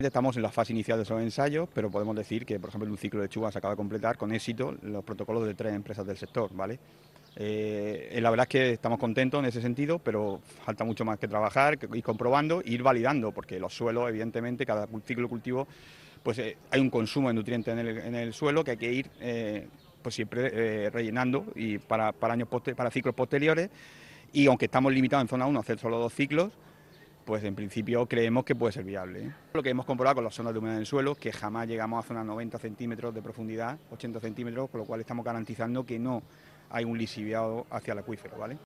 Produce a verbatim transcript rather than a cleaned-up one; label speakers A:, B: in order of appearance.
A: Estamos en la fase inicial de esos ensayos, pero podemos decir que, por ejemplo, en un ciclo de lechuga se acaba de completar con éxito los protocolos de tres empresas del sector, ¿vale? Eh, la verdad es que estamos contentos en ese sentido, pero falta mucho más que trabajar, que ir comprobando e ir validando, porque los suelos, evidentemente, cada ciclo de cultivo, pues eh, hay un consumo de nutrientes en el, en el suelo que hay que ir eh, pues siempre eh, rellenando y para, para, años poster, para ciclos posteriores, y aunque estamos limitados en zona uno a hacer solo dos ciclos, pues en principio creemos que puede ser viable, ¿eh? Lo que hemos comprobado con las zonas de humedad en el suelo, que jamás llegamos a zonas noventa centímetros de profundidad, ochenta centímetros, con lo cual estamos garantizando que no hay un lisiviado hacia el acuífero, ¿vale?